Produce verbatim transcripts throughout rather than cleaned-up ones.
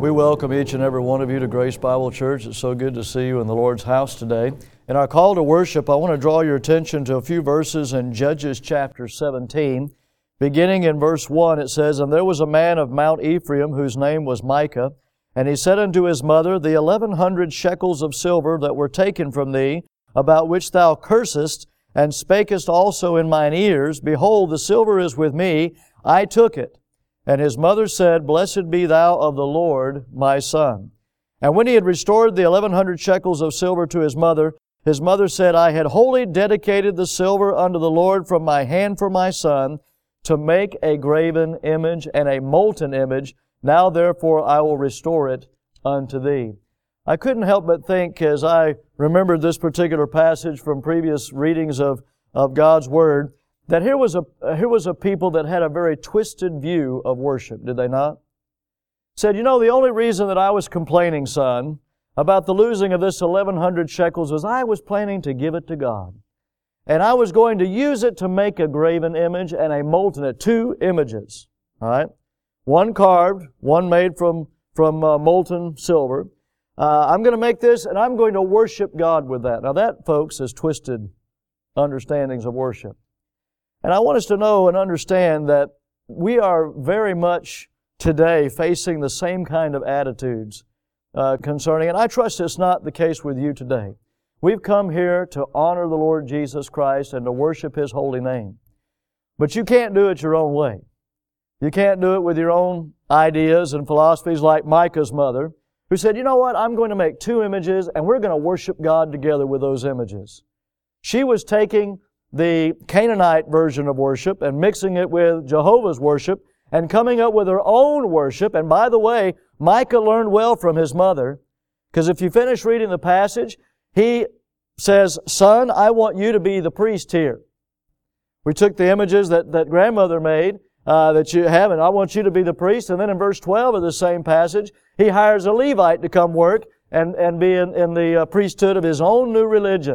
We welcome each and every one of you to Grace Bible Church. It's so good to see you in the Lord's house today. In our call to worship, I want to draw your attention to a few verses in Judges chapter seventeen. Beginning in verse one, it says, "And there was a man of Mount Ephraim whose name was Micah, and he said unto his mother, The eleven hundred shekels of silver that were taken from thee, about which thou cursest, and spakest also in mine ears, behold, the silver is with me, I took it. And his mother said, Blessed be thou of the Lord, my son. And when he had restored the eleven hundred shekels of silver to his mother, his mother said, I had wholly dedicated the silver unto the Lord from my hand for my son, to make a graven image and a molten image. Now therefore I will restore it unto thee." I couldn't help but think, as I remembered this particular passage from previous readings of, of God's Word, that here was a here was a people that had a very twisted view of worship, did they not? Said, you know, the only reason that I was complaining, son, about the losing of this eleven hundred shekels was I was planning to give it to God. And I was going to use it to make a graven image and a molten it, two images, all right? One carved, one made from, from uh, molten silver. Uh, I'm going to make this and I'm going to worship God with that. Now that, folks, is twisted understandings of worship. And I want us to know and understand that we are very much today facing the same kind of attitudes uh, concerning, and I trust it's not the case with you today. We've come here to honor the Lord Jesus Christ and to worship His holy name. But you can't do it your own way. You can't do it with your own ideas and philosophies like Micah's mother, who said, you know what, I'm going to make two images and we're going to worship God together with those images. She was taking the Canaanite version of worship and mixing it with Jehovah's worship and coming up with her own worship. And by the way, Micah learned well from his mother, because if you finish reading the passage, he says, son, I want you to be the priest here. We took the images that, that grandmother made uh, that you have, and I want you to be the priest. And then in verse twelve of the same passage, he hires a Levite to come work and, and be in, in the uh, priesthood of his own new religion,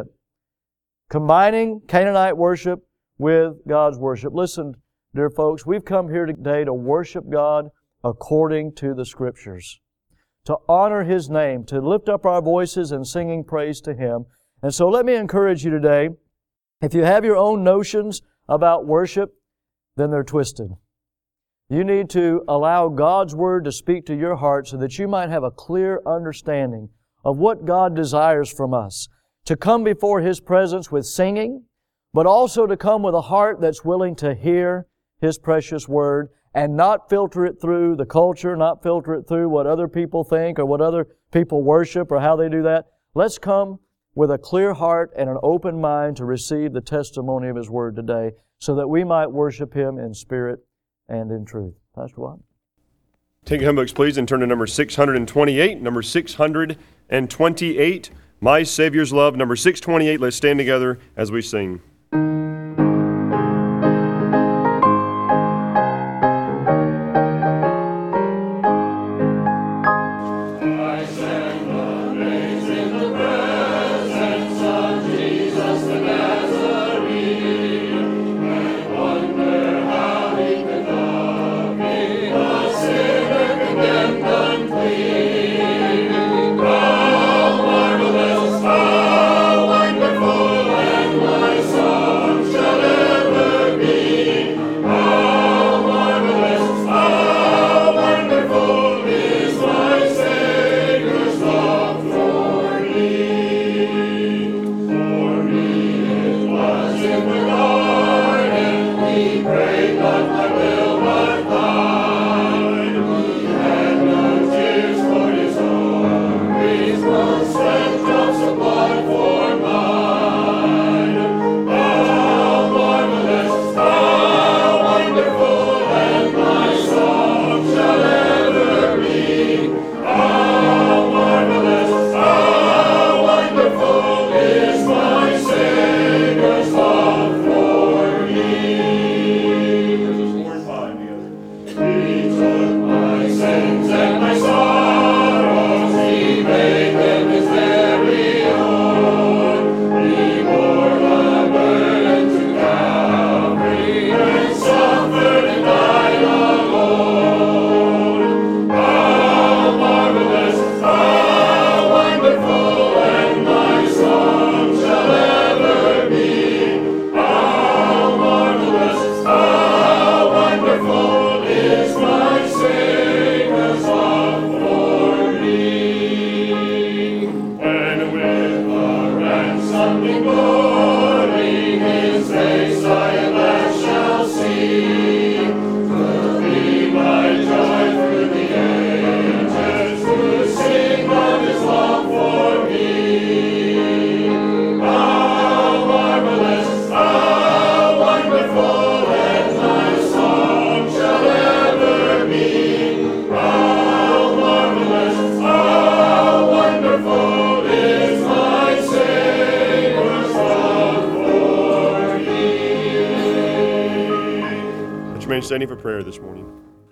combining Canaanite worship with God's worship. Listen, dear folks, we've come here today to worship God according to the Scriptures, to honor His name, to lift up our voices in singing praise to Him. And so let me encourage you today, if you have your own notions about worship, then they're twisted. You need to allow God's Word to speak to your heart so that you might have a clear understanding of what God desires from us. To come before His presence with singing, but also to come with a heart that's willing to hear His precious Word and not filter it through the culture, not filter it through what other people think or what other people worship or how they do that. Let's come with a clear heart and an open mind to receive the testimony of His Word today so that we might worship Him in spirit and in truth. Pastor Watt? Take your hymn books, please, and turn to number six hundred twenty-eight. Number six hundred twenty-eight. My Savior's Love, number six twenty-eight. Let's stand together as we sing. How wonderful and my song standing for prayer this morning.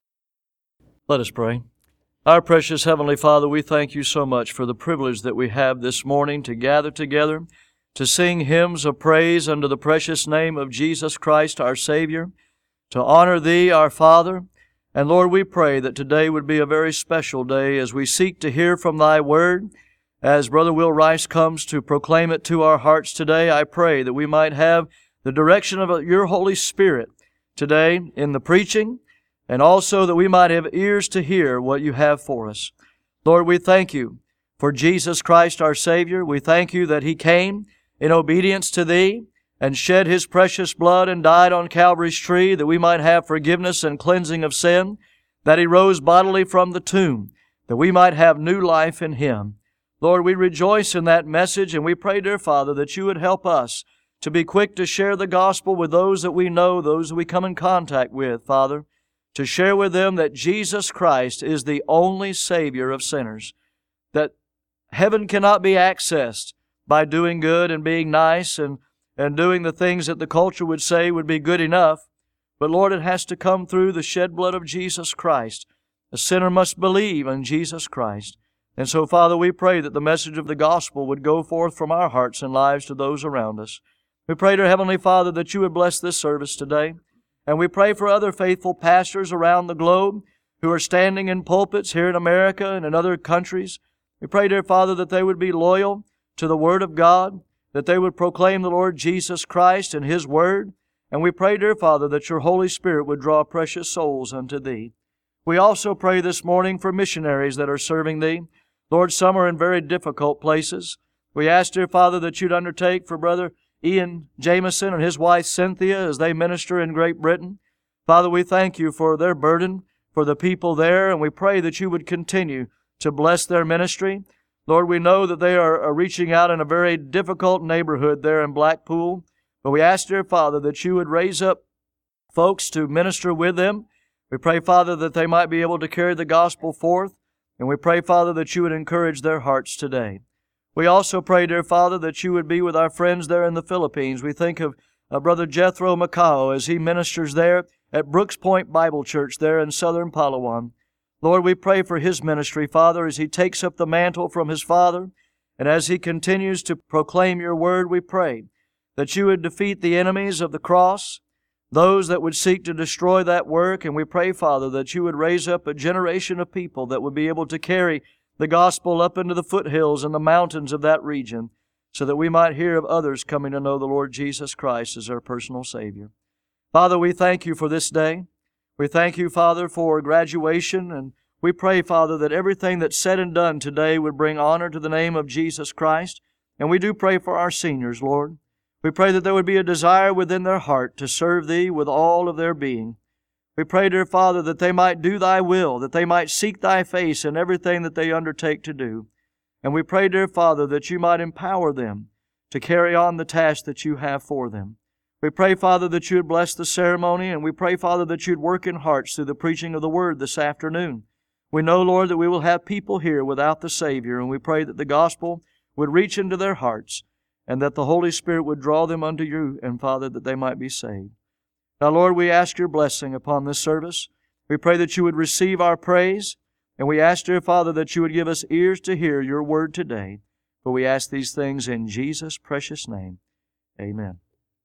Let us pray. Our precious Heavenly Father, we thank you so much for the privilege that we have this morning to gather together, to sing hymns of praise under the precious name of Jesus Christ, our Savior, to honor Thee, our Father. And Lord, we pray that today would be a very special day as we seek to hear from Thy Word. As Brother Will Rice comes to proclaim it to our hearts today, I pray that we might have the direction of Your Holy Spirit today in the preaching, and also that we might have ears to hear what You have for us. Lord, we thank You for Jesus Christ, our Savior. We thank You that He came in obedience to Thee and shed His precious blood and died on Calvary's tree that we might have forgiveness and cleansing of sin, that He rose bodily from the tomb, that we might have new life in Him. Lord, we rejoice in that message, and we pray, dear Father, that You would help us to be quick to share the gospel with those that we know, those that we come in contact with, Father, to share with them that Jesus Christ is the only Savior of sinners, that heaven cannot be accessed by doing good and being nice and, and doing the things that the culture would say would be good enough. But Lord, it has to come through the shed blood of Jesus Christ. A sinner must believe in Jesus Christ. And so, Father, we pray that the message of the gospel would go forth from our hearts and lives to those around us. We pray, dear Heavenly Father, that You would bless this service today. And we pray for other faithful pastors around the globe who are standing in pulpits here in America and in other countries. We pray, dear Father, that they would be loyal to the Word of God, that they would proclaim the Lord Jesus Christ and His Word. And we pray, dear Father, that Your Holy Spirit would draw precious souls unto Thee. We also pray this morning for missionaries that are serving Thee. Lord, some are in very difficult places. We ask, dear Father, that You'd undertake for Brother Ian Jameson and his wife Cynthia as they minister in Great Britain. Father, we thank You for their burden, for the people there, and we pray that You would continue to bless their ministry. Lord, we know that they are reaching out in a very difficult neighborhood there in Blackpool, but we ask, dear Father, that You would raise up folks to minister with them. We pray, Father, that they might be able to carry the gospel forth, and we pray, Father, that You would encourage their hearts today. We also pray, dear Father, that You would be with our friends there in the Philippines. We think of uh, Brother Jethro Macao as he ministers there at Brooks Point Bible Church there in southern Palawan. Lord, we pray for his ministry, Father, as he takes up the mantle from his father, and as he continues to proclaim Your Word, we pray that You would defeat the enemies of the cross, those that would seek to destroy that work, and we pray, Father, that You would raise up a generation of people that would be able to carry the gospel up into the foothills and the mountains of that region, so that we might hear of others coming to know the Lord Jesus Christ as their personal Savior. Father, we thank You for this day. We thank You, Father, for graduation, and we pray, Father, that everything that's said and done today would bring honor to the name of Jesus Christ. And we do pray for our seniors, Lord. We pray that there would be a desire within their heart to serve Thee with all of their being. We pray, dear Father, that they might do Thy will, that they might seek Thy face in everything that they undertake to do. And we pray, dear Father, that You might empower them to carry on the task that You have for them. We pray, Father, that You would bless the ceremony, and we pray, Father, that You'd work in hearts through the preaching of the Word this afternoon. We know, Lord, that we will have people here without the Savior, and we pray that the gospel would reach into their hearts, and that the Holy Spirit would draw them unto You, and, Father, that they might be saved. Now, Lord, we ask Your blessing upon this service. We pray that You would receive our praise, and we ask, dear Father, that You would give us ears to hear Your Word today. For we ask these things in Jesus' precious name. Amen.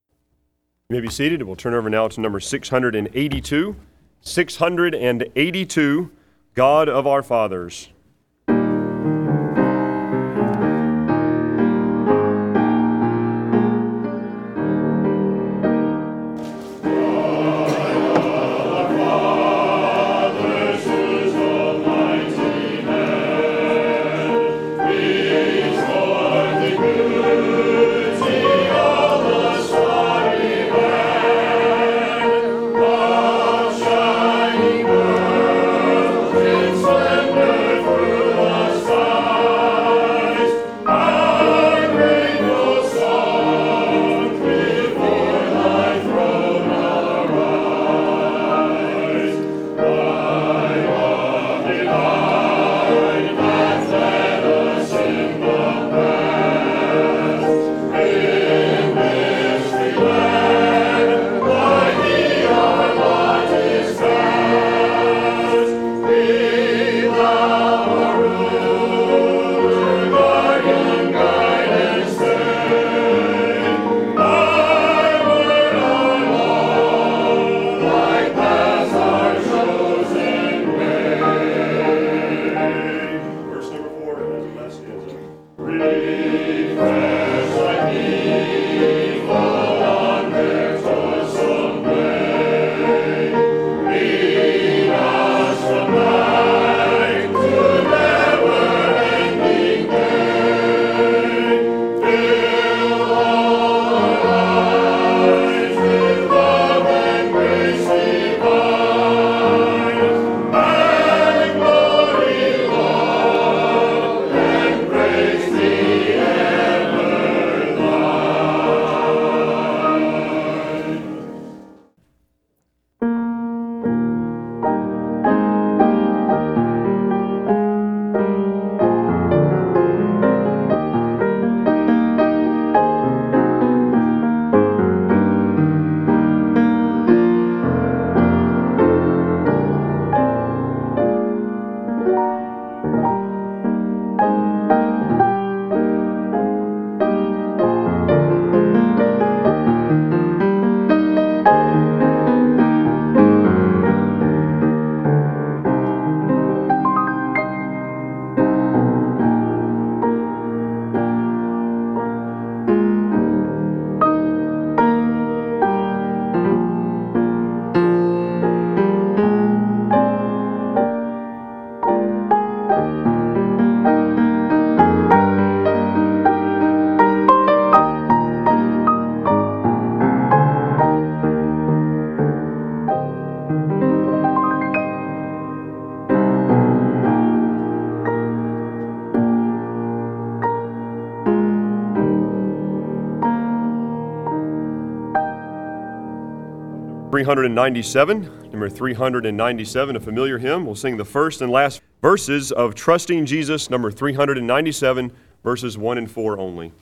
You may be seated, and we'll turn over now to number six hundred eighty-two. six hundred eighty-two, God of our Fathers. Splendor three ninety-seven. Number three ninety-seven, a familiar hymn. We'll sing the first and last verses of Trusting Jesus, number three ninety-seven, verses one and four only.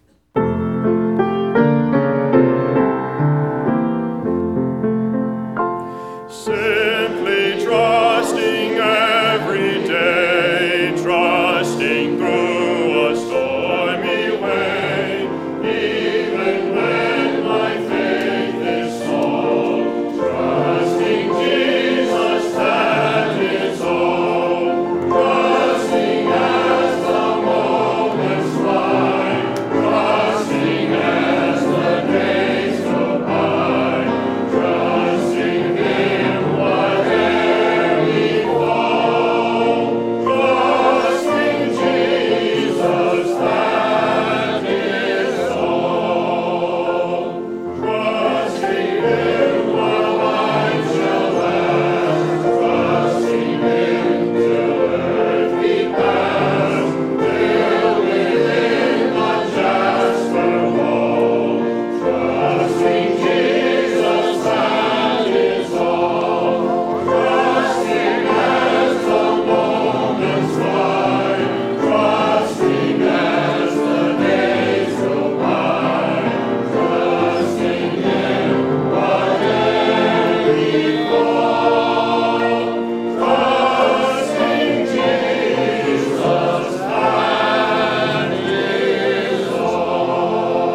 Simply trusting every day, trusting through a stormy way, even when my faith is small, trusting Jesus that is all, trusting as the moments fly, trusting as the days go by, trusting Him whatever we fall, trusting Jesus that is all, trusting Him while life shall last, trusting Him till earth we pass, till within the Jasper wall, trusting Jesus that is all, trusting as the moments fly, trusting as the days go by, trusting Him whatever we fall, trusting Jesus that is all.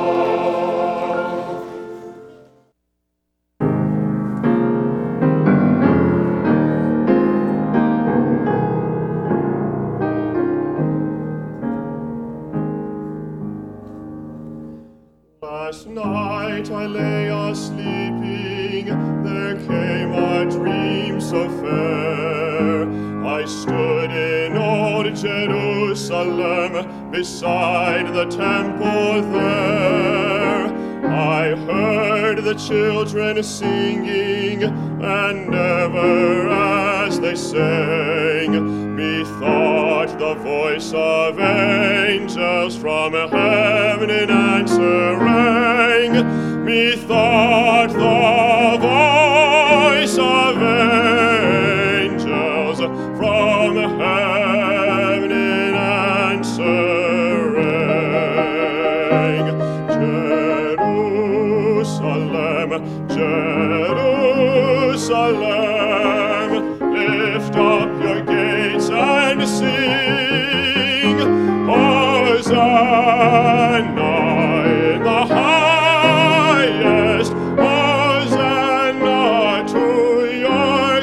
Last night I lay a-sleeping, there came a dream so fair. I stood in old Jerusalem, beside the temple there. I heard the children singing, and ever as they sang, methought the voice of angels from heaven in answer rang. Methought the voice of angels from heaven in answer rang. Jerusalem, Jerusalem, lift up your gates and sing, Hosanna in the highest, Hosanna to your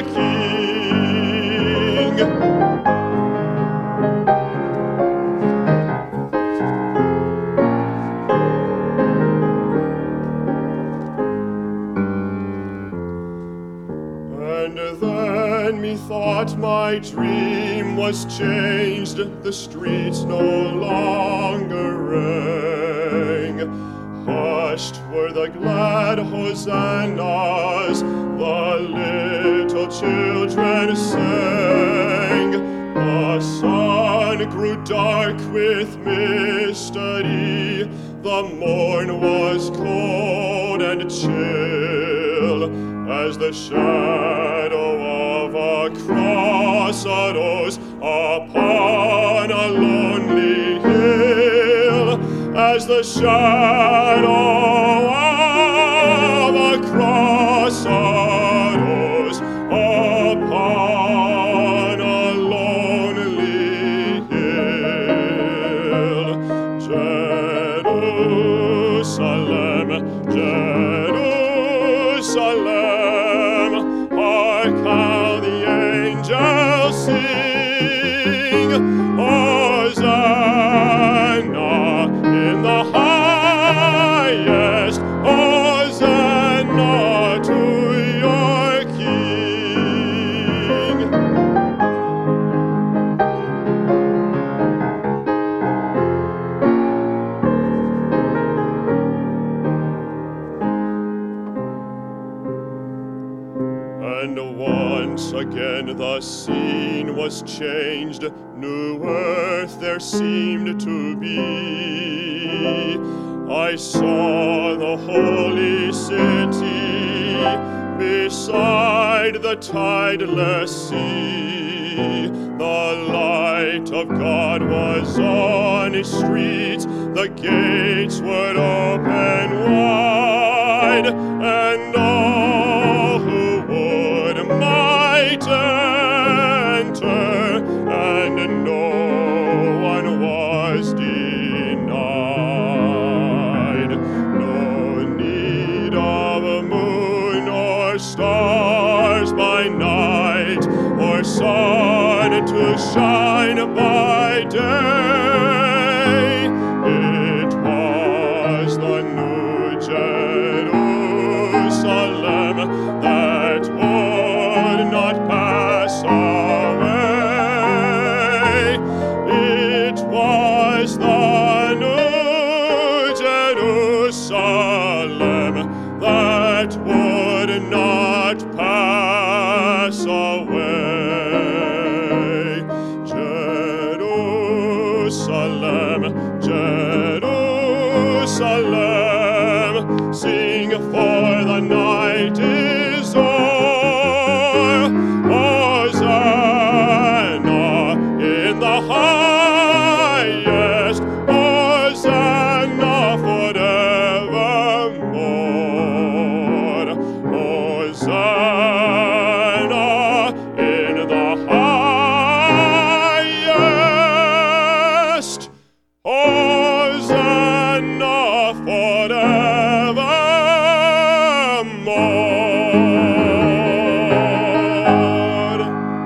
King. And then methought my dream was changed, the streets no longer rang. Hushed were the glad hosannas, the little children sang. The sun grew dark with mystery, the morn was cold and chill, as the shadow of a cross arose upon a lonely hill, as the shadow of a cross arose upon a lonely hill. Jerusalem, Jerusalem, hark how the angels sing, Hosanna in the highest, Hosanna to your King. And once again the scene was changed, new earth there seemed to be. I saw the holy city beside the tideless sea. The light of God was on his streets, the gates would open wide, and all who would might enter, and no one was denied. No need of a moon or stars by night, or sun to shine by day. It was the New Jerusalem that would not pass away. It was the New Jerusalem that would not pass away. Jerusalem, Jerusalem, sing for the night is o'er. Hosanna in the highest, Hosanna forevermore. Hosanna in the highest, Hosanna forevermore.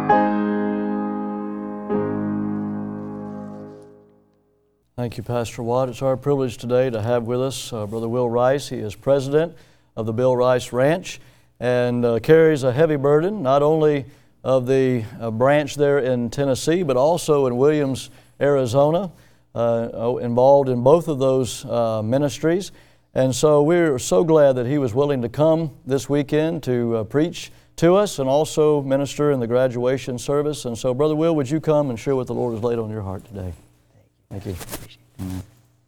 Thank you, Pastor Watt. It's our privilege today to have with us uh, Brother Will Rice. He is president of the Bill Rice Ranch and uh, carries a heavy burden, not only of the uh, branch there in Tennessee, but also in Williams, Arizona, uh, involved in both of those uh, ministries. And so we're so glad that he was willing to come this weekend to uh, preach to us and also minister in the graduation service. And so, Brother Will, would you come and share what the Lord has laid on your heart today? Thank you. Mm-hmm.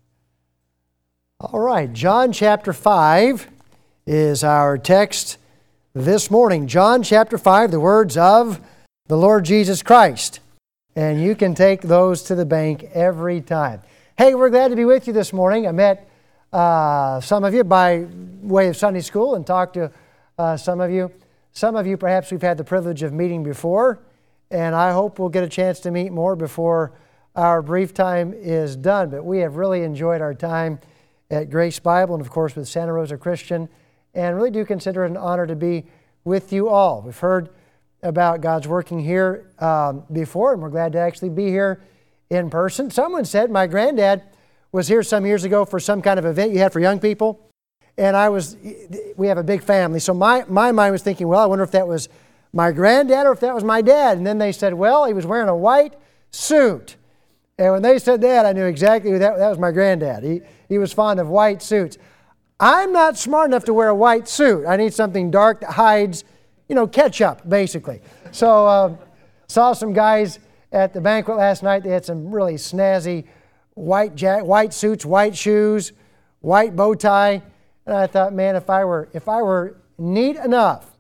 All right, John chapter five is our text this morning. John chapter five, the words of the Lord Jesus Christ. And you can take those to the bank every time. Hey, we're glad to be with you this morning. I met uh, some of you by way of Sunday school and talked to uh, some of you. Some of you perhaps we've had the privilege of meeting before, and I hope we'll get a chance to meet more before our brief time is done. But we have really enjoyed our time at Grace Bible and, of course, with Santa Rosa Christian, and really do consider it an honor to be with you all. We've heard about God's working here um, before, and we're glad to actually be here in person. Someone said my granddad was here some years ago for some kind of event you had for young people, and I was, we have a big family, so my, my mind was thinking, well, I wonder if that was my granddad or if that was my dad. And then they said, well, he was wearing a white suit. And when they said that, I knew exactly who that, that was my granddad. He, he was fond of white suits. I'm not smart enough to wear a white suit. I need something dark that hides, you know, ketchup, basically. So uh, saw some guys at the banquet last night. They had some really snazzy white jack, white suits, white shoes, white bow tie. And I thought, man, if I were if I were neat enough,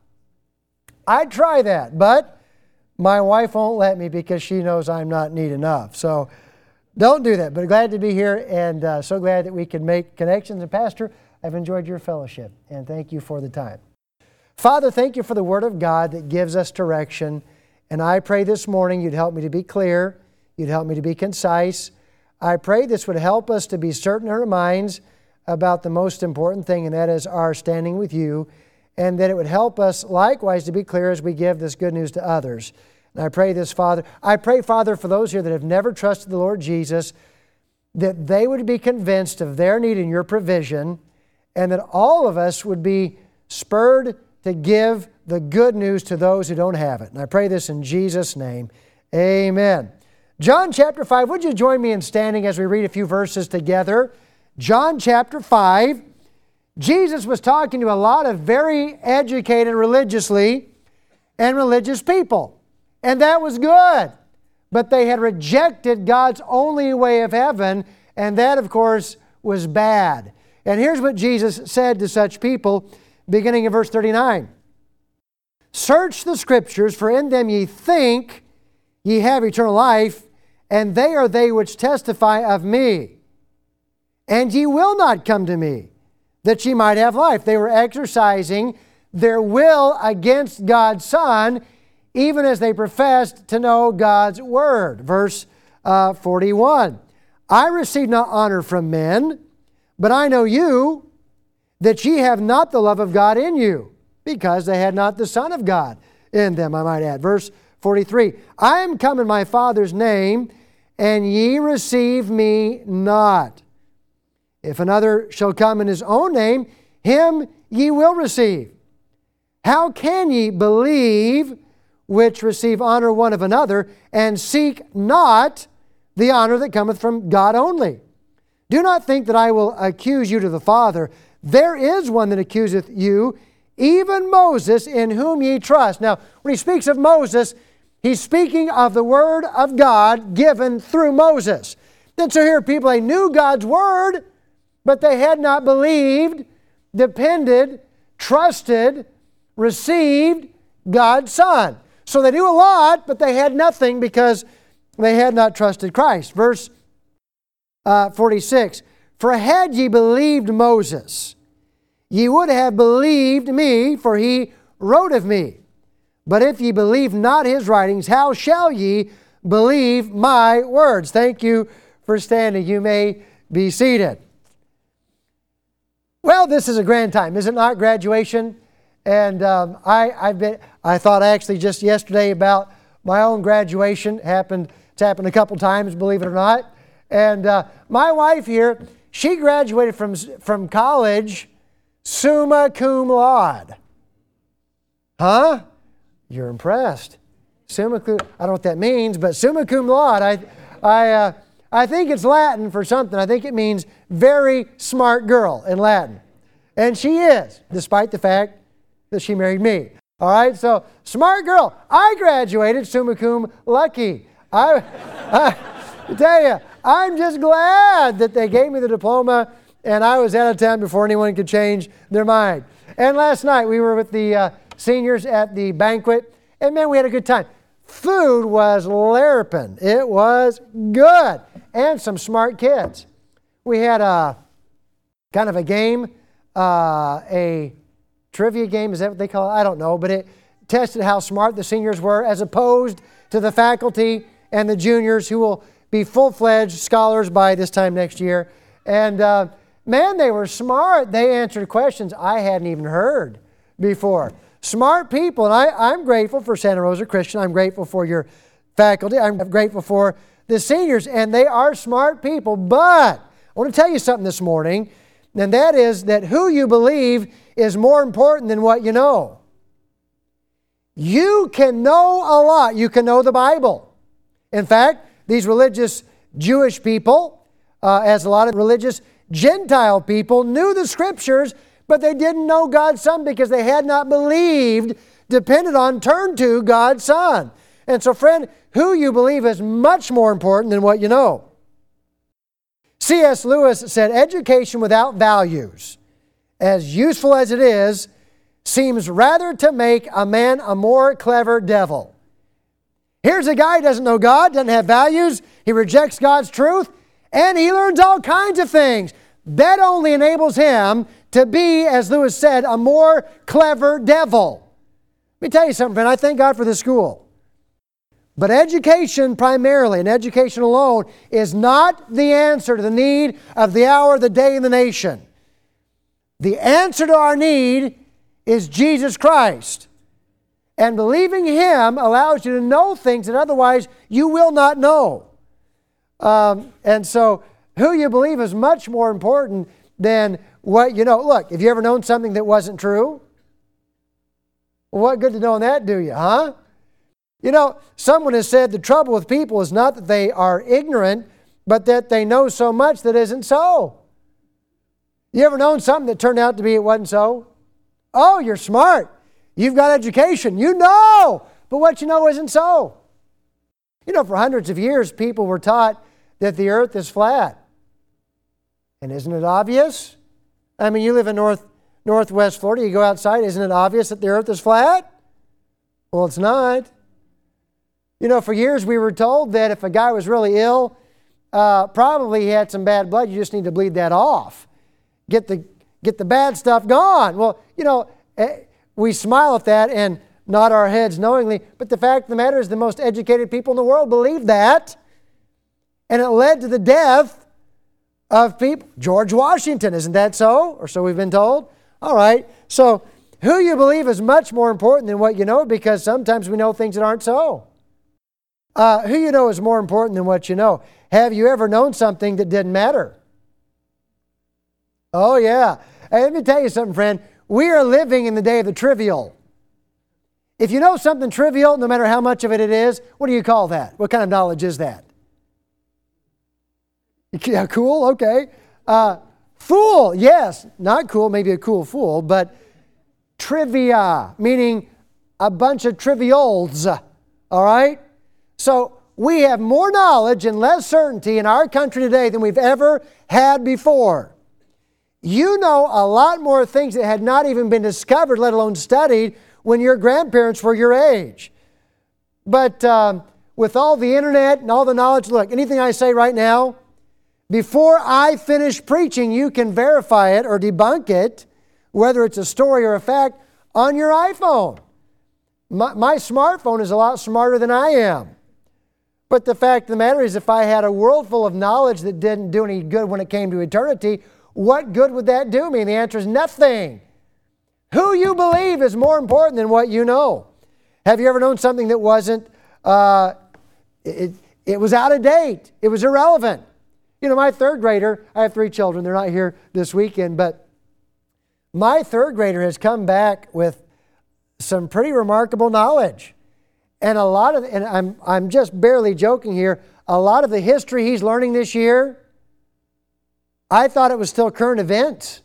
I'd try that. But my wife won't let me because she knows I'm not neat enough. So don't do that. But glad to be here, and uh, so glad that we can make connections. And Pastor, I've enjoyed your fellowship, and thank you for the time. Father, thank you for the Word of God that gives us direction. And I pray this morning you'd help me to be clear. You'd help me to be concise. I pray this would help us to be certain in our minds about the most important thing, and that is our standing with you, and that it would help us likewise to be clear as we give this good news to others. And I pray this, Father. I pray, Father, for those here that have never trusted the Lord Jesus, that they would be convinced of their need in your provision, and that all of us would be spurred to give the good news to those who don't have it. And I pray this in Jesus' name. Amen. John chapter five, would you join me in standing as we read a few verses together? John chapter five. Jesus was talking to a lot of very educated religiously and religious people. And that was good. But they had rejected God's only way of heaven, and that, of course, was bad. And here's what Jesus said to such people, beginning in verse thirty-nine. Search the Scriptures, for in them ye think ye have eternal life, and they are they which testify of me. And ye will not come to me, that ye might have life. They were exercising their will against God's Son, even as they professed to know God's Word. Verse uh, forty-one. I receive not honor from men, but I know you, that ye have not the love of God in you, because they had not the Son of God in them, I might add. Verse forty-three. I am come in my Father's name, and ye receive me not. If another shall come in his own name, him ye will receive. How can ye believe which receive honor one of another, and seek not the honor that cometh from God only? Do not think that I will accuse you to the Father. There is one that accuseth you, even Moses, in whom ye trust. Now, when he speaks of Moses, he's speaking of the Word of God given through Moses. And so here people, they knew God's Word, but they had not believed, depended, trusted, received God's Son. So they knew a lot, but they had nothing because they had not trusted Christ. Verse uh, forty-six. For had ye believed Moses, ye would have believed me, for he wrote of me. But if ye believe not his writings, how shall ye believe my words? Thank you for standing. You may be seated. Well, this is a grand time, is it not? Graduation. And um, I, I've been, I thought actually just yesterday about my own graduation. Happened, it's happened a couple times, believe it or not. And uh, my wife here, she graduated from, from college summa cum laude. Huh? You're impressed. Summa cum, I don't know what that means, but summa cum laude, I, I, uh, I think it's Latin for something. I think it means very smart girl in Latin. And she is, despite the fact that she married me. All right, so smart girl. I graduated summa cum lucky. I, I tell you, I'm just glad that they gave me the diploma and I was out of town before anyone could change their mind. And last night we were with the uh, seniors at the banquet, and man, we had a good time. Food was larping. It was good. And some smart kids. We had a kind of a game, uh, a trivia game, is that what they call it? I don't know, but it tested how smart the seniors were as opposed to the faculty and the juniors who will be full-fledged scholars by this time next year. And uh, man, they were smart. They answered questions I hadn't even heard before. Smart people, and I, I'm grateful for Santa Rosa Christian. I'm grateful for your faculty. I'm grateful for the seniors, and they are smart people. But I want to tell you something this morning, and that is that who you believe is more important than what you know. You can know a lot. You can know the Bible. In fact, these religious Jewish people, uh, as a lot of religious Gentile people, knew the Scriptures, but they didn't know God's Son because they had not believed, depended on, turned to God's Son. And so, friend, who you believe is much more important than what you know. C S Lewis said, education without values, as useful as it is, seems rather to make a man a more clever devil. Here's a guy who doesn't know God, doesn't have values, he rejects God's truth, and he learns all kinds of things. That only enables him to be, as Lewis said, a more clever devil. Let me tell you something, friend. I thank God for this school. But education primarily, and education alone, is not the answer to the need of the hour, the day, and the nation. The answer to our need is Jesus Christ. And believing Him allows you to know things that otherwise you will not know. Um, and so, who you believe is much more important than what you know. Look, have you ever known something that wasn't true? Well, what good to know that do you, huh? You know, someone has said the trouble with people is not that they are ignorant, but that they know so much that isn't so. You ever known something that turned out to be it wasn't so? Oh, you're smart. You've got education. You know, but what you know isn't so. You know, for hundreds of years, people were taught that the earth is flat. And isn't it obvious? I mean, you live in North Northwest Florida, you go outside, isn't it obvious that the earth is flat? Well, it's not. You know, for years we were told that if a guy was really ill, uh, probably he had some bad blood. You just need to bleed that off. Get the, get the bad stuff gone. Well, you know, we smile at that and nod our heads knowingly, but the fact of the matter is the most educated people in the world believed that. And it led to the death of people. George Washington, isn't that so? Or so we've been told. All right. So who you believe is much more important than what you know, because sometimes we know things that aren't so. Uh, who you know is more important than what you know. Have you ever known something that didn't matter? Oh, yeah. Hey, let me tell you something, friend. We are living in the day of the trivial. If you know something trivial, no matter how much of it it is, what do you call that? What kind of knowledge is that? Yeah, cool, okay. Uh, fool, yes. Not cool, maybe a cool fool, but trivia, meaning a bunch of trivials, all right? So we have more knowledge and less certainty in our country today than we've ever had before. You know a lot more things that had not even been discovered, let alone studied, when your grandparents were your age. But um, with all the internet and all the knowledge, look, anything I say right now, before I finish preaching, you can verify it or debunk it, whether it's a story or a fact, on your iPhone. My, my smartphone is a lot smarter than I am. But the fact of the matter is, if I had a world full of knowledge that didn't do any good when it came to eternity, what good would that do me? And the answer is nothing. Who you believe is more important than what you know. Have you ever known something that wasn't, uh, it, it was out of date. It was irrelevant. You know, my third grader, I have three children. They're not here this weekend, but my third grader has come back with some pretty remarkable knowledge. And a lot of, and I'm, I'm just barely joking here, a lot of the history he's learning this year, I thought it was still current events.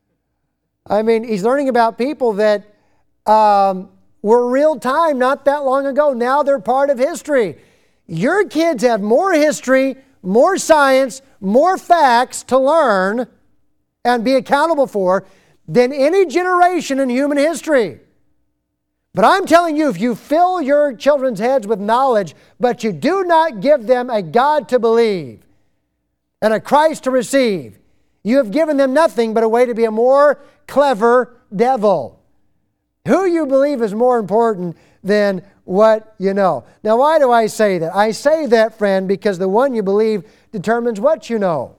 I mean, he's learning about people that um, were real time not that long ago. Now they're part of history. Your kids have more history, more science, more facts to learn and be accountable for than any generation in human history. But I'm telling you, if you fill your children's heads with knowledge, but you do not give them a God to believe and a Christ to receive, you have given them nothing but a way to be a more clever devil. Who you believe is more important than what you know. Now, why do I say that? I say that, friend, because the one you believe determines what you know.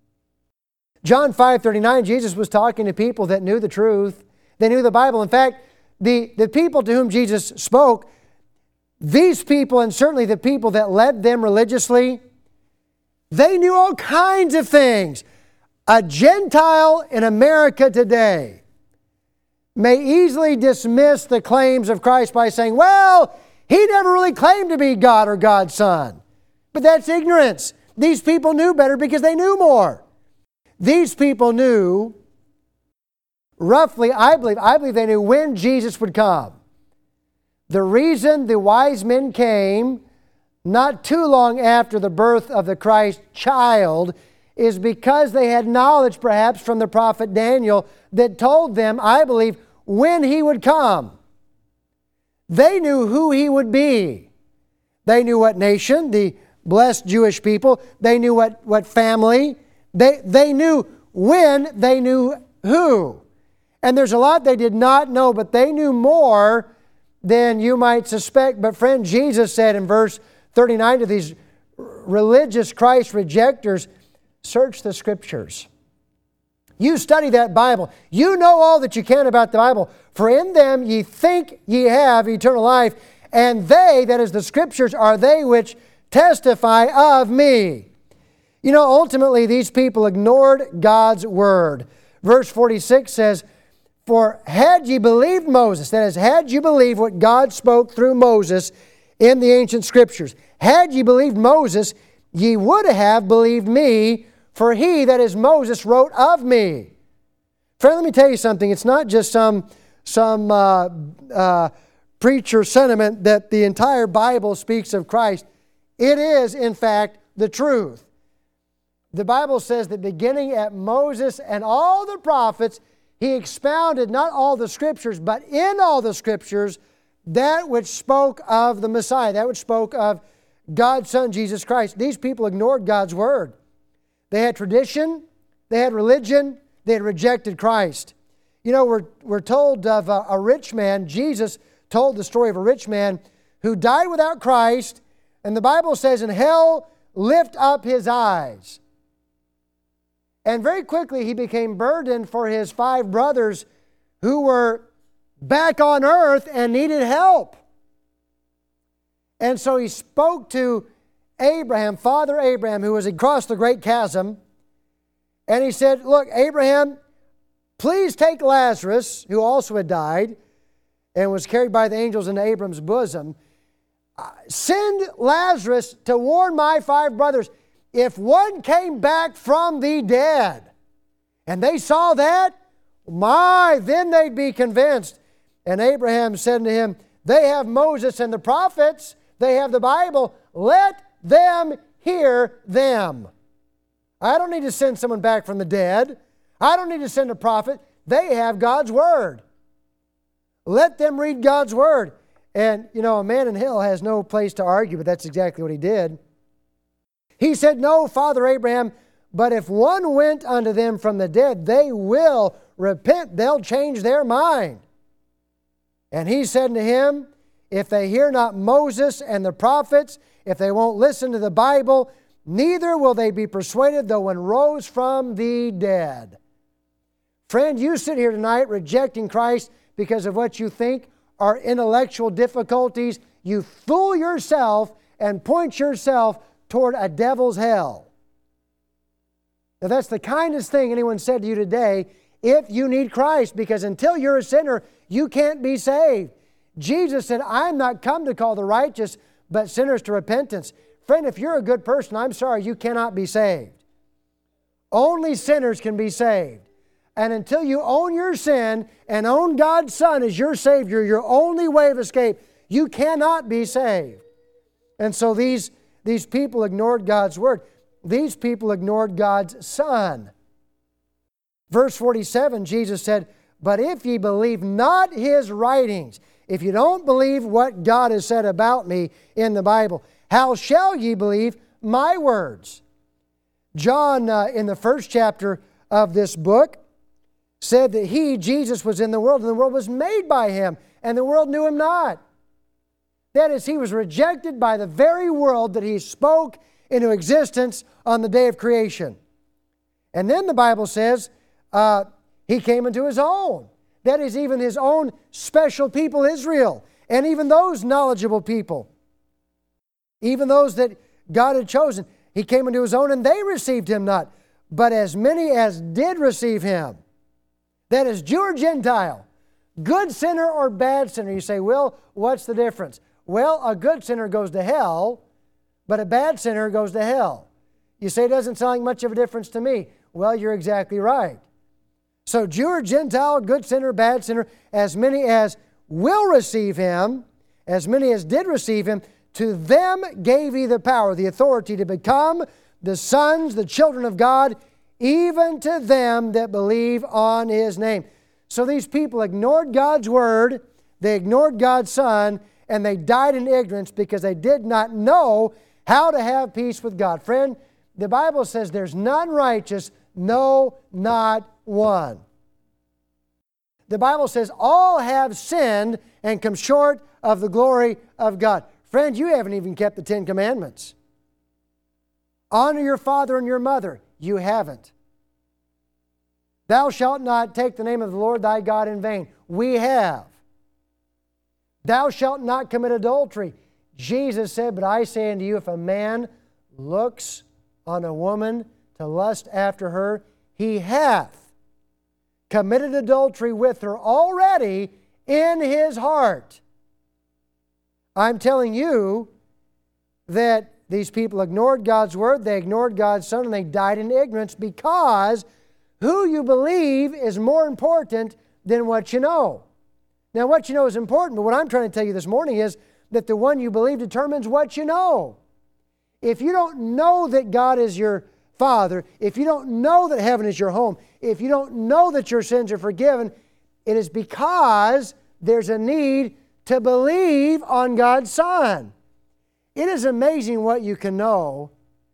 John five thirty-nine, Jesus was talking to people that knew the truth. They knew the Bible. In fact, the, the people to whom Jesus spoke, these people, and certainly the people that led them religiously, they knew all kinds of things. A Gentile in America today may easily dismiss the claims of Christ by saying, well, he never really claimed to be God or God's Son. But that's ignorance. These people knew better because they knew more. These people knew, roughly, I believe, I believe they knew when Jesus would come. The reason the wise men came not too long after the birth of the Christ child is because they had knowledge perhaps from the prophet Daniel that told them, I believe, when he would come. They knew who he would be. They knew what nation, the blessed Jewish people. They knew what, what family. They, they knew when, they knew who. And there's a lot they did not know, but they knew more than you might suspect. But friend, Jesus said in verse thirty-nine to these religious Christ rejectors, search the Scriptures. You study that Bible. You know all that you can about the Bible. For in them ye think ye have eternal life, and they, that is the Scriptures, are they which testify of me. You know, ultimately these people ignored God's Word. Verse forty-six says, for had ye believed Moses, that is, had you believed what God spoke through Moses in the ancient Scriptures, had ye believed Moses, ye would have believed me, for he, that is Moses, wrote of me. Friend, let me tell you something. It's not just some, some uh, uh, preacher sentiment that the entire Bible speaks of Christ. It is, in fact, the truth. The Bible says that beginning at Moses and all the prophets, he expounded not all the Scriptures, but in all the Scriptures, that which spoke of the Messiah, that which spoke of God's Son, Jesus Christ. These people ignored God's Word. They had tradition, they had religion, they had rejected Christ. You know, we're, we're told of a, a rich man. Jesus told the story of a rich man who died without Christ, and the Bible says, in hell, lift up his eyes. And very quickly he became burdened for his five brothers who were back on earth and needed help. And so he spoke to Abraham, Father Abraham, who was across the great chasm, and he said, look, Abraham, please take Lazarus, who also had died and was carried by the angels into Abraham's bosom. Send Lazarus to warn my five brothers. If one came back from the dead, and they saw that, my, then they'd be convinced. And Abraham said to him, they have Moses and the prophets, they have the Bible, let them hear them. I don't need to send someone back from the dead. I don't need to send a prophet. They have God's Word. Let them read God's Word. And, you know, a man in hell has no place to argue, but that's exactly what he did. He said, no, Father Abraham, but if one went unto them from the dead, they will repent. They'll change their mind. And he said to him, if they hear not Moses and the prophets, if they won't listen to the Bible, neither will they be persuaded, though one rose from the dead. Friend, you sit here tonight rejecting Christ because of what you think are intellectual difficulties. You fool yourself and point yourself toward a devil's hell. Now that's the kindest thing anyone said to you today if you need Christ, because until you're a sinner, you can't be saved. Jesus said, I'm not come to call the righteous, but sinners to repentance. Friend, if you're a good person, I'm sorry, you cannot be saved. Only sinners can be saved. And until you own your sin and own God's Son as your Savior, your only way of escape, you cannot be saved. And so these, these people ignored God's Word. These people ignored God's Son. Verse forty-seven, Jesus said, but if ye believe not His writings, if you don't believe what God has said about me in the Bible, how shall ye believe my words? John, uh, in the first chapter of this book, said that He, Jesus, was in the world, and the world was made by Him, and the world knew Him not. That is, He was rejected by the very world that He spoke into existence on the day of creation. And then the Bible says uh, He came into His own. That is, even His own special people, Israel, and even those knowledgeable people, even those that God had chosen. He came into His own, and they received Him not. But as many as did receive Him, that is, Jew or Gentile, good sinner or bad sinner. You say, well, what's the difference? Well, a good sinner goes to hell, but a bad sinner goes to hell. You say, it doesn't sound like much of a difference to me. Well, you're exactly right. So Jew or Gentile, good sinner, bad sinner, as many as will receive Him, as many as did receive Him, to them gave He the power, the authority to become the sons, the children of God, even to them that believe on His name. So these people ignored God's Word, they ignored God's Son, and they died in ignorance because they did not know how to have peace with God. Friend, the Bible says there's none righteous, no, not one. The Bible says all have sinned and come short of the glory of God. Friend, you haven't even kept the Ten Commandments. Honor your father and your mother. You haven't. Thou shalt not take the name of the Lord thy God in vain. We have. Thou shalt not commit adultery. Jesus said, but I say unto you, if a man looks on a woman to lust after her, he hath committed adultery with her already in his heart. I'm telling you that these people ignored God's Word, they ignored God's Son, and they died in ignorance because who you believe is more important than what you know. Now, what you know is important, but what I'm trying to tell you this morning is that the one you believe determines what you know. If you don't know that God is your Father, if you don't know that heaven is your home, if you don't know that your sins are forgiven, it is because there's a need to believe on God's Son. It is amazing what you can know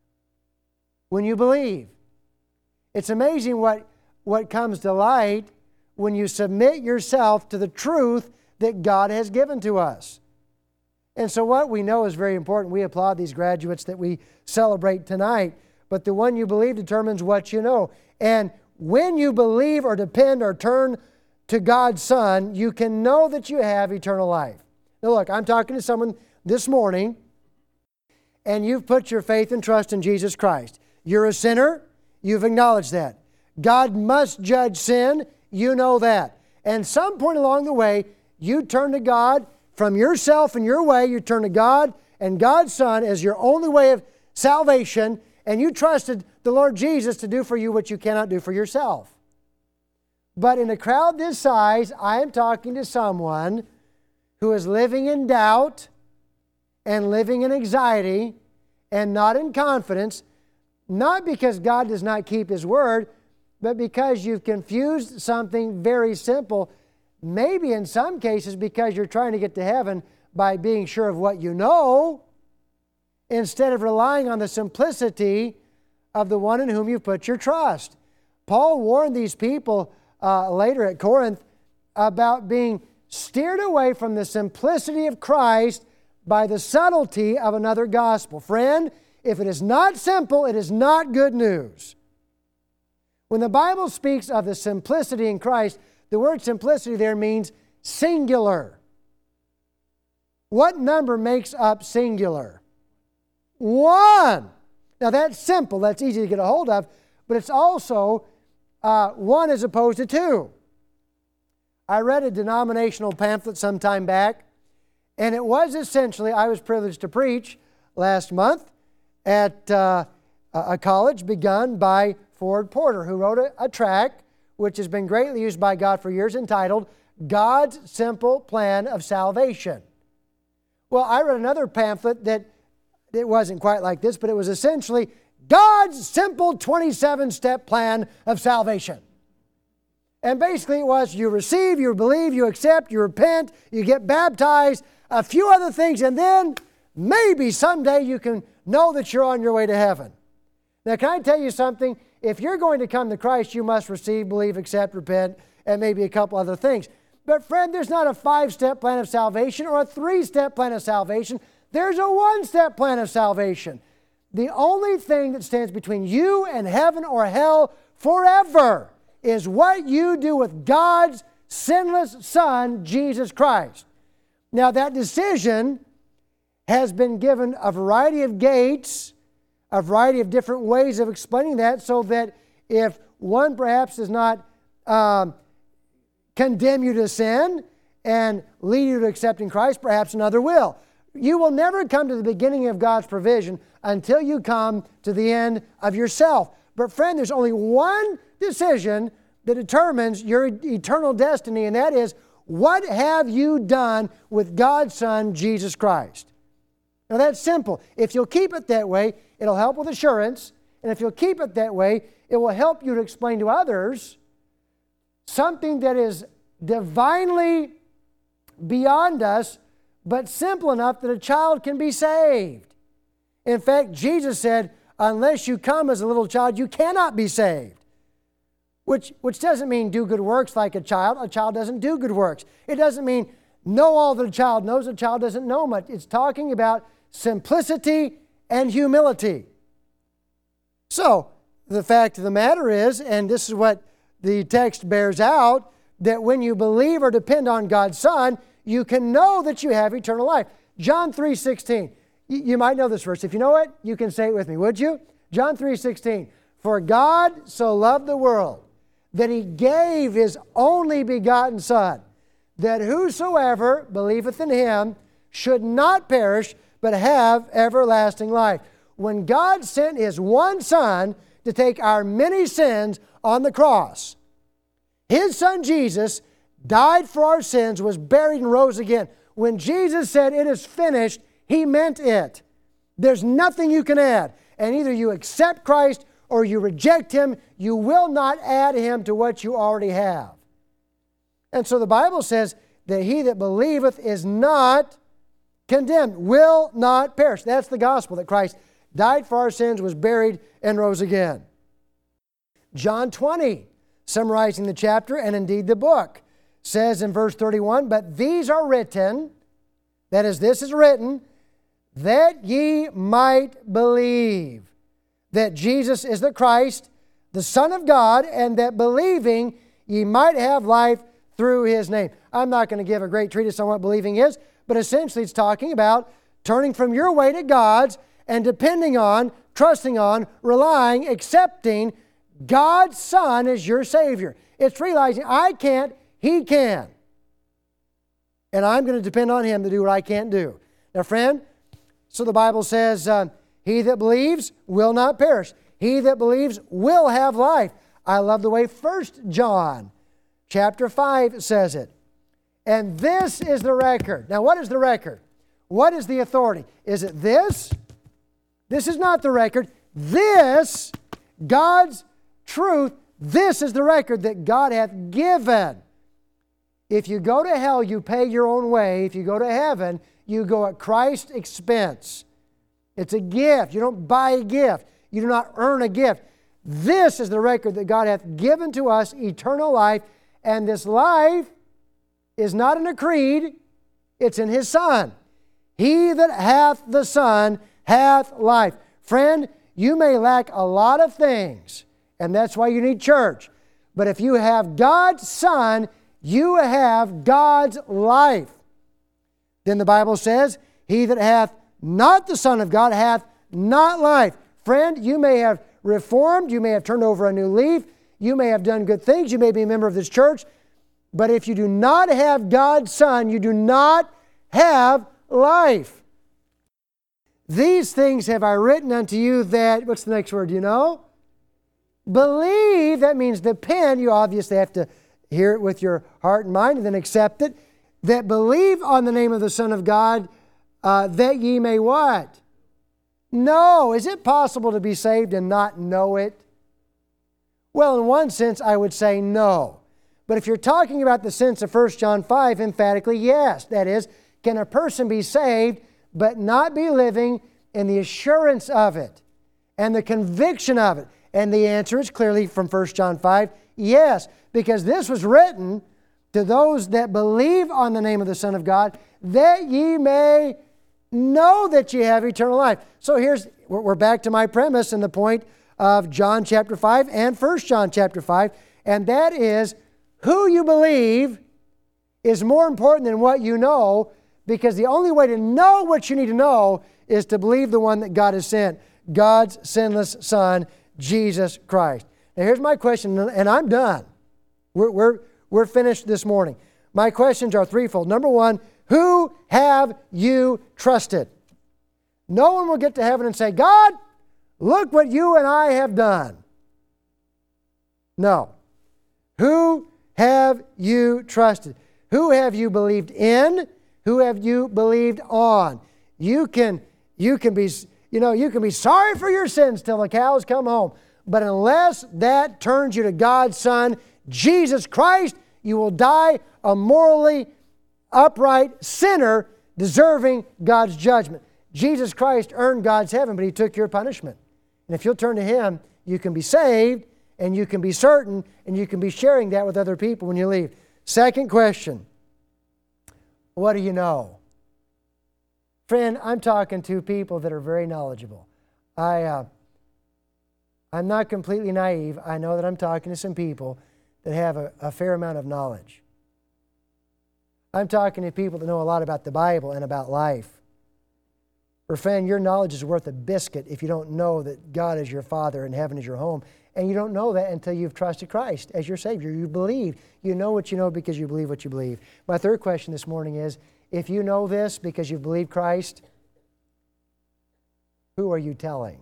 when you believe. It's amazing what, what comes to light when you submit yourself to the truth that God has given to us. And so what we know is very important. We applaud these graduates that we celebrate tonight, but the one you believe determines what you know. And when you believe or depend or turn to God's Son, you can know that you have eternal life. Now look, I'm talking to someone this morning, and you've put your faith and trust in Jesus Christ. You're a sinner. You've acknowledged that. God must judge sin. You know that. And some point along the way, you turn to God from yourself and your way. You turn to God and God's Son as your only way of salvation, and you trusted the Lord Jesus to do for you what you cannot do for yourself. But in a crowd this size, I am talking to someone who is living in doubt and living in anxiety and not in confidence, not because God does not keep His word, but because you've confused something very simple, maybe in some cases because you're trying to get to heaven by being sure of what you know, instead of relying on the simplicity of the one in whom you put your trust. Paul warned these people uh, later at Corinth about being steered away from the simplicity of Christ by the subtlety of another gospel. Friend, if it is not simple, it is not good news. When the Bible speaks of the simplicity in Christ, the word simplicity there means singular. What number makes up singular? One. Now that's simple, that's easy to get a hold of, but it's also uh, one as opposed to two. I read a denominational pamphlet some time back, and it was essentially, I was privileged to preach last month at uh, a college begun by Ford Porter, who wrote a, a tract which has been greatly used by God for years, entitled God's Simple Plan of Salvation. Well, I read another pamphlet that it wasn't quite like this, but it was essentially God's Simple twenty-seven step Plan of Salvation. And basically it was you receive, you believe, you accept, you repent, you get baptized, a few other things, and then maybe someday you can know that you're on your way to heaven. Now, can I tell you something? If you're going to come to Christ, you must receive, believe, accept, repent, and maybe a couple other things. But friend, there's not a five-step plan of salvation or a three-step plan of salvation. There's a one-step plan of salvation. The only thing that stands between you and heaven or hell forever is what you do with God's sinless Son, Jesus Christ. Now, that decision has been given a variety of gates, a variety of different ways of explaining that, so that if one perhaps does not um, condemn you to sin and lead you to accepting Christ, perhaps another will. You will never come to the beginning of God's provision until you come to the end of yourself. But friend, there's only one decision that determines your eternal destiny, and that is, what have you done with God's Son, Jesus Christ? Now that's simple. If you'll keep it that way, it'll help with assurance. And if you'll keep it that way, it will help you to explain to others something that is divinely beyond us, but simple enough that a child can be saved. In fact, Jesus said, unless you come as a little child, you cannot be saved. Which, which doesn't mean do good works like a child. A child doesn't do good works. It doesn't mean know all that a child knows. A child doesn't know much. It's talking about simplicity and humility. So, the fact of the matter is, and this is what the text bears out, that when you believe or depend on God's Son, you can know that you have eternal life. John three sixteen. You, you might know this verse. If you know it, you can say it with me, would you? John three sixteen. For God so loved the world that He gave His only begotten Son, that whosoever believeth in Him should not perish, but have everlasting life. When God sent His one Son to take our many sins on the cross, His Son Jesus died for our sins, was buried and rose again. When Jesus said, it is finished, He meant it. There's nothing you can add. And either you accept Christ or you reject Him. You will not add Him to what you already have. And so the Bible says that he that believeth is not condemned, will not perish. That's the gospel, that Christ died for our sins, was buried, and rose again. John twenty, summarizing the chapter and indeed the book, says in verse thirty-one, but these are written, that is, this is written, that ye might believe that Jesus is the Christ, the Son of God, and that believing ye might have life through His name. I'm not going to give a great treatise on what believing is, but essentially it's talking about turning from your way to God's and depending on, trusting on, relying, accepting God's Son as your Savior. It's realizing I can't, He can. And I'm going to depend on Him to do what I can't do. Now, friend, so the Bible says, uh, he that believes will not perish. He that believes will have life. I love the way First John chapter five says it. And this is the record. Now, what is the record? What is the authority? Is it this? This is not the record. This, God's truth, this is the record that God hath given. If you go to hell, you pay your own way. If you go to heaven, you go at Christ's expense. It's a gift. You don't buy a gift. You do not earn a gift. This is the record that God hath given to us, eternal life. And this life is not in a creed. It's in His Son. He that hath the Son hath life. Friend, you may lack a lot of things, and that's why you need church. But if you have God's Son, you have God's life. Then the Bible says, he that hath not the Son of God hath not life. Friend, you may have reformed, you may have turned over a new leaf, you may have done good things, you may be a member of this church, but if you do not have God's Son, you do not have life. These things have I written unto you that, what's the next word, do you know? Believe, that means depend. You obviously have to hear it with your heart and mind and then accept it. That believe on the name of the Son of God, uh, that ye may what? Know. Is it possible to be saved and not know it? Well, in one sense, I would say no. But if you're talking about the sense of First John five, emphatically, yes. That is, can a person be saved but not be living in the assurance of it and the conviction of it? And the answer is clearly from First John five, yes. Because this was written to those that believe on the name of the Son of God, that ye may know that ye have eternal life. So here's, we're back to my premise and the point of John chapter five and First John chapter five, and that is, who you believe is more important than what you know, because the only way to know what you need to know is to believe the one that God has sent, God's sinless Son, Jesus Christ. Now here's my question, and I'm done. We're, we're, we're finished this morning. My questions are threefold. Number one, who have you trusted? No one will get to heaven and say, God, look what you and I have done. No. Who have you trusted? Who have you believed in? Who have you believed on? You can, you can be, you know, you can be sorry for your sins till the cows come home. But unless that turns you to God's Son, Jesus Christ, you will die a morally upright sinner deserving God's judgment. Jesus Christ earned God's heaven, but He took your punishment. And if you'll turn to Him, you can be saved, and you can be certain, and you can be sharing that with other people when you leave. Second question, what do you know? Friend, I'm talking to people that are very knowledgeable. I, uh, I'm not completely naive. I know that I'm talking to some people that have a, a fair amount of knowledge. I'm talking to people that know a lot about the Bible and about life. Or friend, your knowledge is worth a biscuit if you don't know that God is your Father and heaven is your home. And you don't know that until you've trusted Christ as your Savior. You believe. You know what you know because you believe what you believe. My third question this morning is, if you know this because you believe Christ, who are you telling?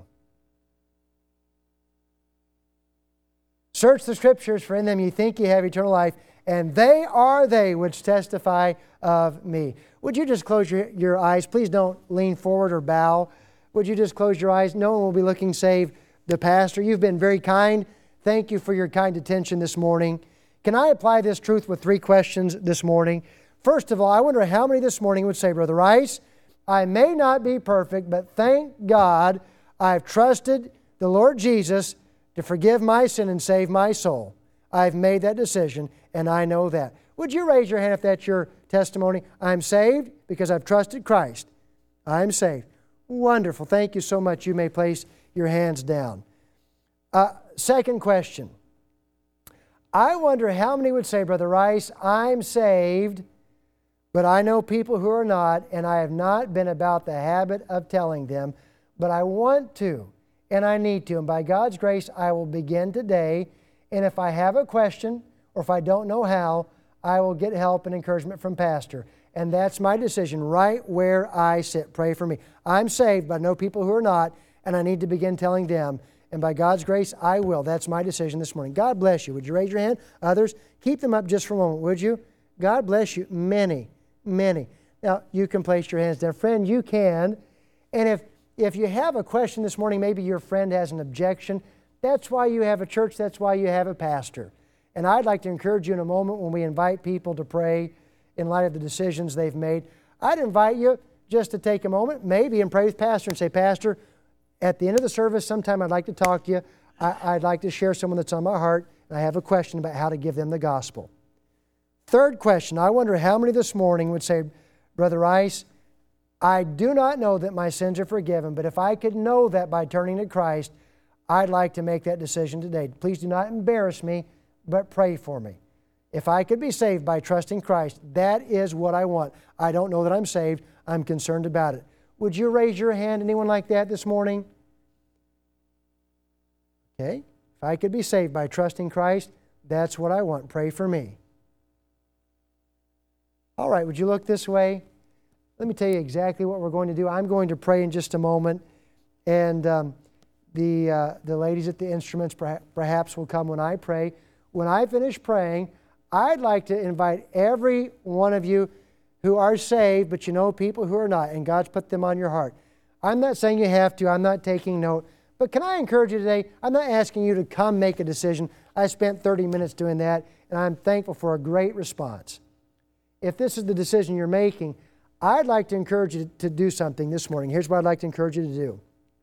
Search the Scriptures, for in them you think you have eternal life, and they are they which testify of me. Would you just close your, your eyes? Please don't lean forward or bow. Would you just close your eyes? No one will be looking save the pastor. You've been very kind. Thank you for your kind attention this morning. Can I apply this truth with three questions this morning? First of all, I wonder how many this morning would say, Brother Rice, I may not be perfect, but thank God I've trusted the Lord Jesus to forgive my sin and save my soul. I've made that decision, and I know that. Would you raise your hand if that's your testimony? I'm saved because I've trusted Christ. I'm saved. Wonderful. Thank you so much. You may place your hands down. Uh, second question. I wonder how many would say, Brother Rice, I'm saved, but I know people who are not, and I have not been about the habit of telling them, but I want to, and I need to. And by God's grace, I will begin today. And if I have a question, or if I don't know how, I will get help and encouragement from Pastor. And that's my decision right where I sit. Pray for me. I'm saved, but I know people who are not, and I need to begin telling them. And by God's grace, I will. That's my decision this morning. God bless you. Would you raise your hand? Others, keep them up just for a moment, would you? God bless you. Many, many. Now, you can place your hands down. Friend, you can. And if, if you have a question this morning, maybe your friend has an objection, that's why you have a church. That's why you have a pastor. And I'd like to encourage you in a moment when we invite people to pray in light of the decisions they've made. I'd invite you just to take a moment, maybe, and pray with Pastor and say, Pastor, at the end of the service, sometime I'd like to talk to you. I, I'd like to share someone that's on my heart, and I have a question about how to give them the gospel. Third question, I wonder how many this morning would say, Brother Rice, I do not know that my sins are forgiven, but if I could know that by turning to Christ, I'd like to make that decision today. Please do not embarrass me, but pray for me. If I could be saved by trusting Christ, that is what I want. I don't know that I'm saved. I'm concerned about it. Would you raise your hand, anyone like that this morning? Okay. If I could be saved by trusting Christ, that's what I want. Pray for me. All right, would you look this way? Let me tell you exactly what we're going to do. I'm going to pray in just a moment, and um, the, uh, the ladies at the instruments perhaps will come when I pray. When I finish praying, I'd like to invite every one of you who are saved, but you know people who are not, and God's put them on your heart. I'm not saying you have to. I'm not taking note. But can I encourage you today? I'm not asking you to come make a decision. I spent thirty minutes doing that, and I'm thankful for a great response. If this is the decision you're making, I'd like to encourage you to do something this morning. Here's what I'd like to encourage you to do.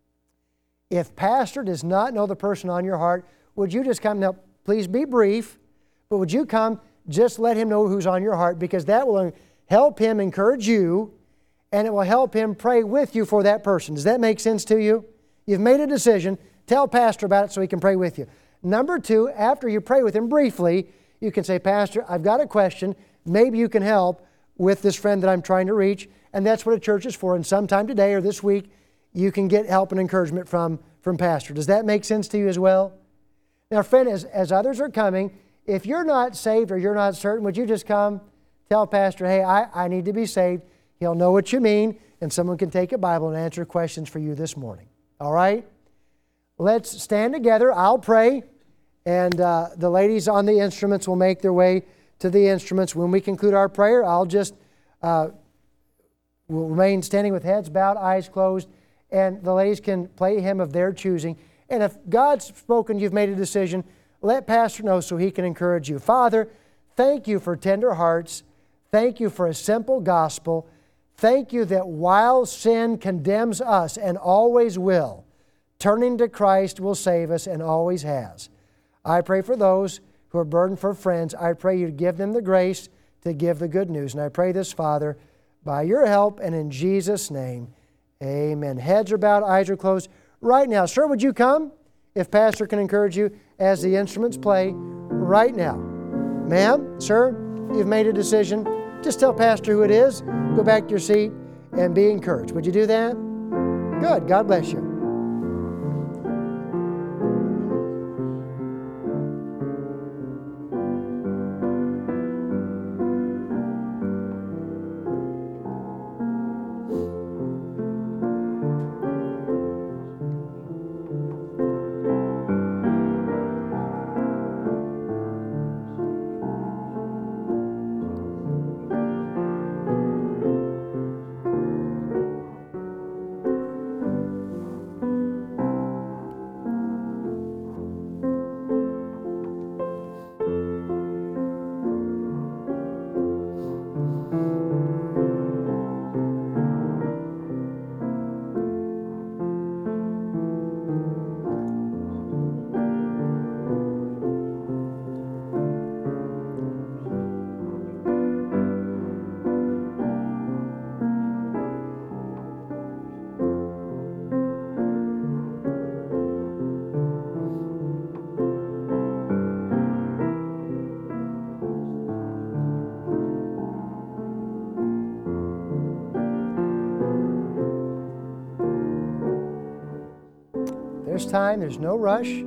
If Pastor does not know the person on your heart, would you just come? Now, please be brief, but would you come, just let him know who's on your heart, because that will help him encourage you, and it will help him pray with you for that person. Does that make sense to you? You've made a decision. Tell Pastor about it so he can pray with you. Number two, after you pray with him briefly, you can say, Pastor, I've got a question. Maybe you can help with this friend that I'm trying to reach. And that's what a church is for. And sometime today or this week, you can get help and encouragement from, from Pastor. Does that make sense to you as well? Now, friend, as, as others are coming, if you're not saved or you're not certain, would you just come, tell Pastor, hey, I, I need to be saved. He'll know what you mean, and someone can take a Bible and answer questions for you this morning. All right? Let's stand together. I'll pray, and uh, the ladies on the instruments will make their way to the instruments. When we conclude our prayer, I'll just uh, will remain standing with heads bowed, eyes closed, and the ladies can play a hymn of their choosing. And if God's spoken, you've made a decision, let Pastor know so he can encourage you. Father, thank you for tender hearts. Thank you for a simple gospel. Thank you that while sin condemns us and always will, turning to Christ will save us and always has. I pray for those who are burdened for friends. I pray you to give them the grace to give the good news. And I pray this, Father, by your help and in Jesus' name, amen. Heads are bowed, eyes are closed. Right now, sir, would you come? If Pastor can encourage you as the instruments play right now. Ma'am, sir, you've made a decision. Just tell Pastor who it is. Go back to your seat and be encouraged. Would you do that? Good. God bless you. There's time, there's no rush.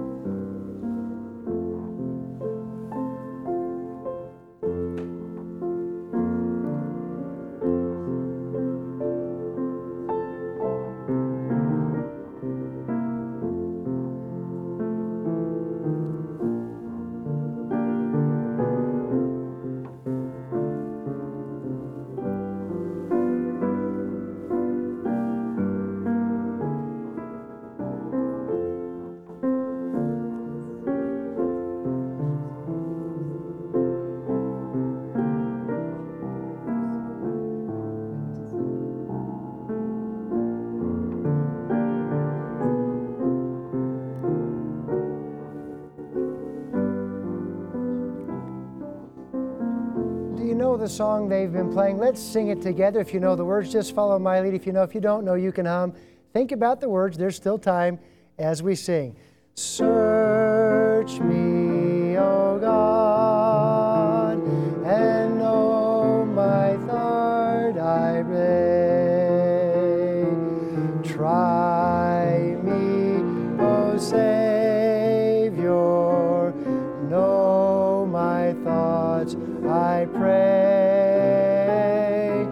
You know the song they've been playing. Let's sing it together. If you know the words, just follow my lead. If you know, if you don't know, you can hum. Think about the words. There's still time as we sing. Search me, O God, and know my thought, I pray. Try me, O Savior, know my thoughts, I pray.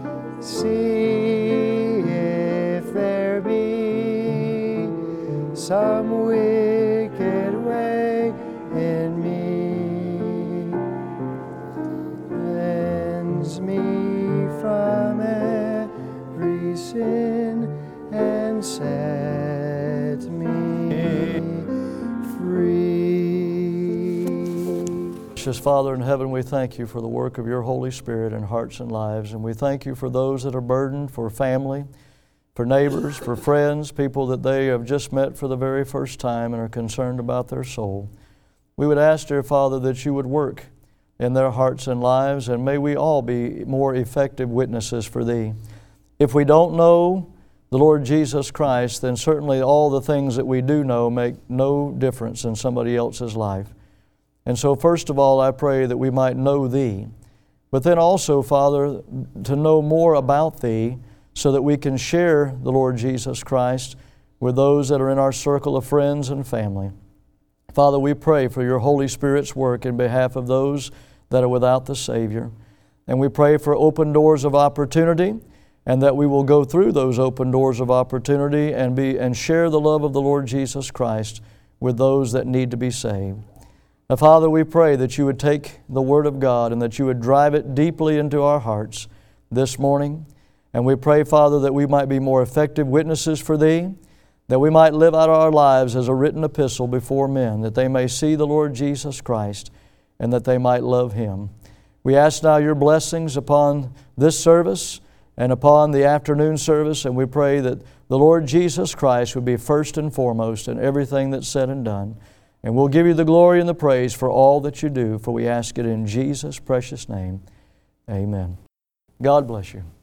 See if there be some wicked way in me. Cleanse me from every sin and set me free. Gracious Father in heaven, we thank you for the work of your Holy Spirit in hearts and lives. And we thank you for those that are burdened, for family, for neighbors, for friends, people that they have just met for the very first time and are concerned about their soul. We would ask, dear Father, that you would work in their hearts and lives, and may we all be more effective witnesses for Thee. If we don't know the Lord Jesus Christ, then certainly all the things that we do know make no difference in somebody else's life. And so first of all, I pray that we might know Thee, but then also, Father, to know more about Thee so that we can share the Lord Jesus Christ with those that are in our circle of friends and family. Father, we pray for your Holy Spirit's work in behalf of those that are without the Savior. And we pray for open doors of opportunity, and that we will go through those open doors of opportunity and be and share the love of the Lord Jesus Christ with those that need to be saved. Now, Father, we pray that you would take the Word of God and that you would drive it deeply into our hearts this morning. And we pray, Father, that we might be more effective witnesses for Thee, that we might live out our lives as a written epistle before men, that they may see the Lord Jesus Christ and that they might love Him. We ask now your blessings upon this service and upon the afternoon service, and we pray that the Lord Jesus Christ would be first and foremost in everything that's said and done. And we'll give you the glory and the praise for all that you do, for we ask it in Jesus' precious name. Amen. God bless you.